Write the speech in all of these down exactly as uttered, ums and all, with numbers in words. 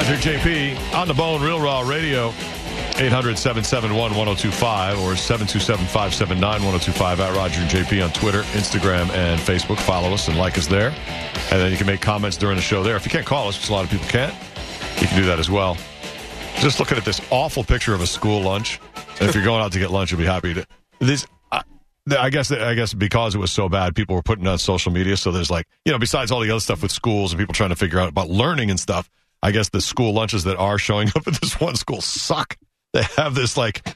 Roger J P on the Bone Real Raw Radio. eight hundred, seven seven one, one oh two five or seven two seven, five seven nine, one oh two five at Roger and J P on Twitter, Instagram, and Facebook. Follow us and like us there. And then you can make comments during the show there. If you can't call us, which a lot of people can't, you can do that as well. Just looking at this awful picture of a school lunch. And if you're going out to get lunch, you'll be happy to. This, uh, I guess, I guess because it was so bad, people were putting it on social media. So there's like, you know, besides all the other stuff with schools and people trying to figure out about learning and stuff, I guess the school lunches that are showing up at this one school suck. They have this like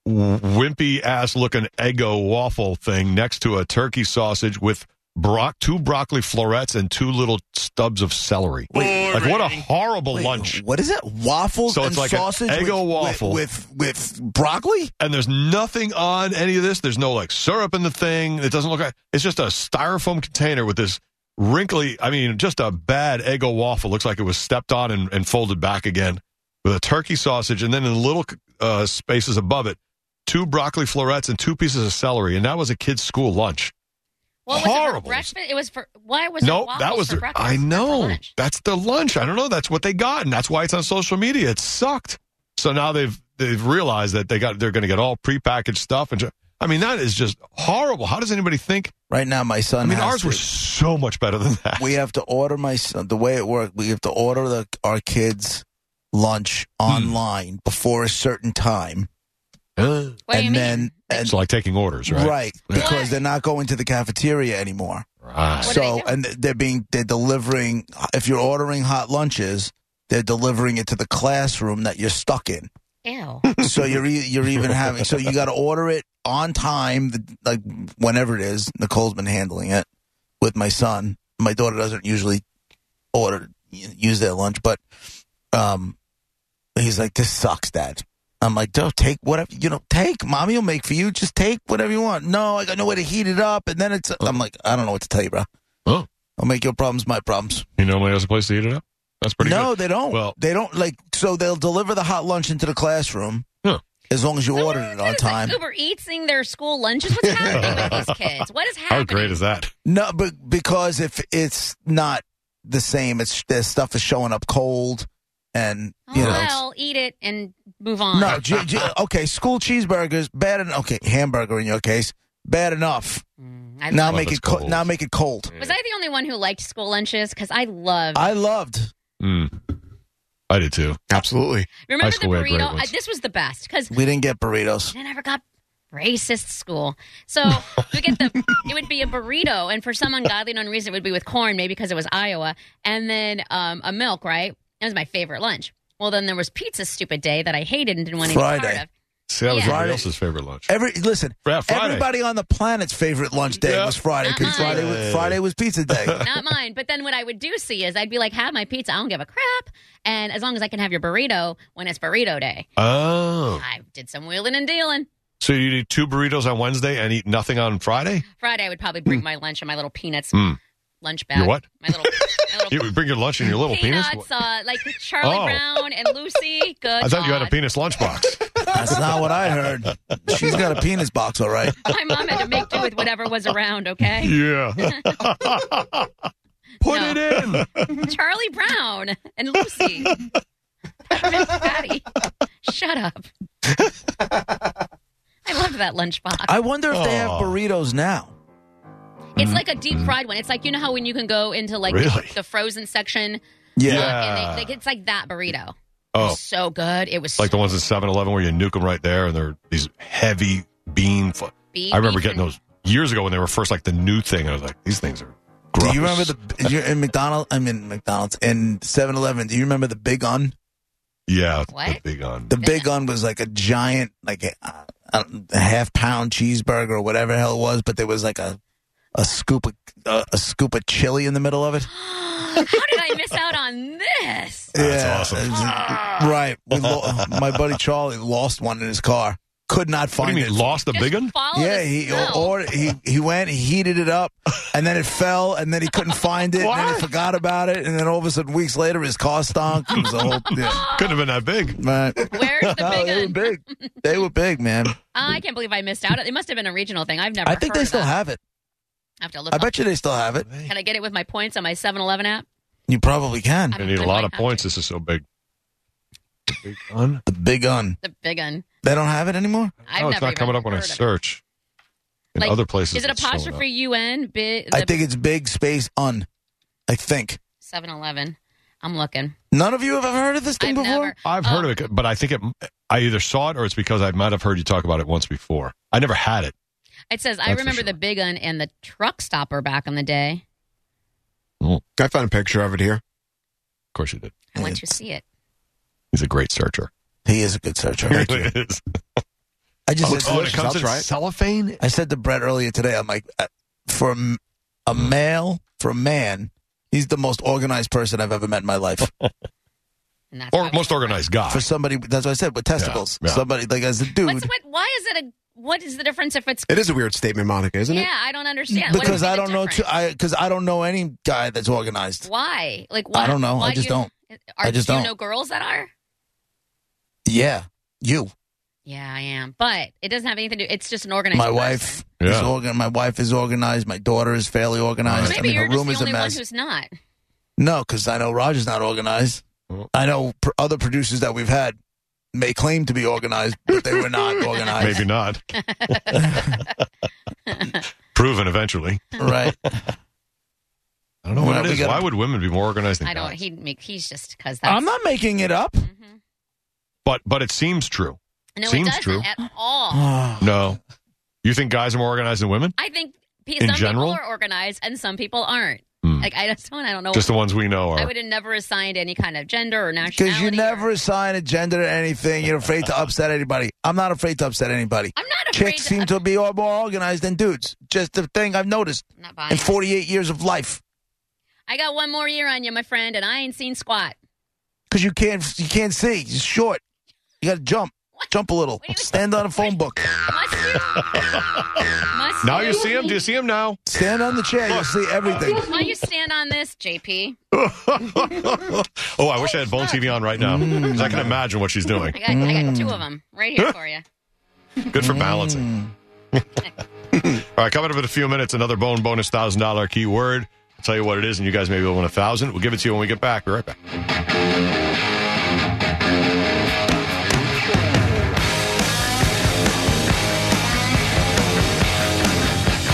wimpy ass looking Eggo waffle thing next to a turkey sausage with bro- two broccoli florets and two little stubs of celery. Wait, like what a horrible wait, lunch. What is it? Waffles So and it's like sausage an Eggo with, waffle with, with with broccoli? And there's nothing on any of this. There's no like syrup in the thing. It doesn't look like it's just a styrofoam container with this wrinkly, I mean, just a bad Eggo waffle. Looks like it was stepped on and, and folded back again with a turkey sausage. And then in the little uh, spaces above it, two broccoli florets and two pieces of celery. And that was a kid's school lunch. What was Horrible. it for breakfast? It was for, why was no, it waffles that was for the, breakfast? I or for know. lunch? That's the lunch. I don't know. That's what they got. And that's why it's on social media. It sucked. So now they've they've realized that they got they're going to get all prepackaged stuff. And I mean, that is just horrible. How does anybody think? Right now, my son I mean, has ours to, were so much better than that. we have to order my son, the way it worked, we have to order the, our kids' lunch online before a certain time. Uh, What do you and mean? then, and, so like taking orders, right? right, because What? they're not going to the cafeteria anymore. Right. What do So, they do? and they're being, they're delivering, if you're ordering hot lunches, they're delivering it to the classroom that you're stuck in. Ew. So you're e- you're even having, so you got to order it on time, like whenever it is. Nicole's been handling it with my son. My daughter doesn't usually order, use their lunch, but um, he's like, this sucks, Dad. I'm like, don't take whatever, you know, take. Mommy will make for you. Just take whatever you want. No, I got no way to heat it up. And then it's, I'm like, I don't know what to tell you, bro. Oh. I'll make your problems my problems. He normally has a place to eat it up? That's pretty no, good. they don't. Well- they don't, like, so they'll deliver the hot lunch into the classroom Huh. as long as you So ordered what it is on this, time. Like Uber Eatsing their school lunches? What's happening with these kids? What is happening? How great is that? No, but because if it's not the same, it's their stuff is showing up cold, and Oh, you know. it's- well, eat it and move on. no, G- G- okay, school cheeseburgers bad enough. Okay, hamburger in your case, bad enough. Mm, I Now love- make it's it co- cold. now make it cold. Was I the only one who liked school lunches? Because I loved. I loved. Mm. I did too. Absolutely. Remember high the school we had great burrito? I, ones. this was the best because We didn't get burritos. I never got racist school. So we get the. It would be a burrito, and for some ungodly known reason, it would be with corn, maybe because it was Iowa, and then um, a milk. Right? That was my favorite lunch. Well, then there was pizza stupid day that I hated and didn't want to be Friday. part of. See, that was Yeah. everybody Friday. else's favorite lunch. Every listen, Yeah, Friday. everybody on the planet's favorite lunch day Yeah. was Friday Not because mine. Friday was, Friday was pizza day. Not mine. But then what I would do see is I'd be like, have my pizza. I don't give a crap. And as long as I can have your burrito when it's burrito day. Oh. I did some wheeling and dealing. So you eat two burritos on Wednesday and eat nothing on Friday? Friday, I would probably bring my lunch in my little peanuts Mm. lunch bag. Your what? My little, my little You would bring your lunch in your little penis? peanuts, uh, like Charlie Oh. Brown and Lucy. Good I thought you had a God. penis lunchbox. That's not what I heard. She's got a penis box, all right. My mom had to make do with whatever was around, okay? Yeah. Put No. it in. Charlie Brown and Lucy. Peppermint Patty. Shut up. I loved that lunchbox. I wonder if they have Oh. burritos now. It's like a deep fried one. It's like, you know how when you can go into like Really? the, the frozen section? Yeah. uh, Yeah. and they, like, it's like that burrito. It Oh, was so good. It was like the ones at seven eleven where you nuke them right there and they're these heavy bean. Fl- beef, I remember beef getting and- those years ago when they were first like the new thing. I was like, these things are gross. Do you remember the you're in McDonald's? I mean McDonald's in seven eleven. Do you remember the Big Un? Yeah, What? the big on. The Big Un was like a giant, like a, a, a half pound cheeseburger or whatever the hell it was, but there was like a a scoop of a, a scoop of chili in the middle of it. How did I miss out on this? That's awesome. it's- Right. We lo- my buddy Charlie lost one in his car. Could not What do find you mean, it. lost the Just big one? follow Yeah, the he smell. or he he went, he heated it up, and then it fell, and then he couldn't find it, and then he What? forgot about it, and then all of a sudden, weeks later, his car stunk. It was a whole, yeah. Couldn't have been that big. Right. Where's the No, big they were one? big. They were big, man. I can't believe I missed out. It must have been a regional thing. I've never I think heard they of still that. have it. I have to look I up. bet you they still have it. Can I get it with my points on my seven eleven app? You probably can. I'm- You need a I lot might of have points. to. This is so big. Big Un? The big un. The big un. They don't have it anymore? I've Oh, it's never not coming even up when I heard of it. search. In Like, other places, Is it it's showing apostrophe U N? Bi- I think it's big space un. I think. seven eleven. I'm looking. None of you have ever heard of this thing I've before? never. up. I've Oh. heard of it, but I think it. I either saw it or it's because I might have heard you talk about it once before. I never had it. It says, I That's for remember sure. the big un and the truck stopper back in the day. I found a picture of it here. Of course you did. I want you to see it. He's a great searcher. He is a good searcher. He really is. I just Oh, said, oh, and it comes in right? cellophane? I said to Brett earlier today, I'm like, uh, for a, m- a male, for a man, he's the most organized person I've ever met in my life. And that's Or why we most don't- organized guy. For somebody, that's what I said, with testicles. Yeah, yeah. Somebody, like, as a dude. What's, what, why is it a. What is the difference if it's. It is a weird statement, Monica, isn't Yeah, it? I don't understand. What Because would be I the don't know, too, difference? I because I don't know any guy that's organized. Why? Like, why? I don't know. Why I do just you, don't. Are, I just do you don't. know girls that are? Yeah, you, Yeah, I am. But it doesn't have anything to do. It's just an organized my person. wife is Yeah. organ. My wife is organized. My daughter is fairly organized. Maybe I mean, you're her just room the is a only one mess. who's not. No, because I know Roger's not organized. Oh. I know pr- other producers that we've had may claim to be organized, but they were not organized. Maybe not. Proven eventually. Right. I don't know what Well, it we is. gotta- Why would women be more organized than I don't. guys? He make. He's just because that's. I'm not making it up. Mhm. But but it seems true. No, Seems it doesn't true. at all. No. You think guys are more organized than women? I think pe- In some general? people are organized and some people aren't. Hmm. Like I just don't. I don't know. Just the ones we know I are. would have never assigned any kind of gender or nationality. Because you never or- assign a gender to anything. You're afraid to upset anybody. I'm not afraid to upset anybody. I'm not afraid. Chicks to, seem to be all more organized than dudes. Just the thing I've noticed I'm not buying in it. forty-eight years of life. I got one more year on you, my friend, and I ain't seen squat. Because you can't, you can't see. You're short. You got to jump. What? Jump a little. What do you- Stand on a phone book. Must you? Must Now you see him? Do you see him now? Stand on the chair. You'll see everything. Why you stand on this, J P? Oh, I wish I had Bone T V on right now. 'Cause I can imagine what she's doing. I got, I got two of them right here for you. Good for balancing. All right, coming up in a few minutes, another Bone bonus one thousand dollars keyword. I'll tell you what it is, and you guys maybe will win one thousand dollars. We'll give it to you when we get back. Be right back.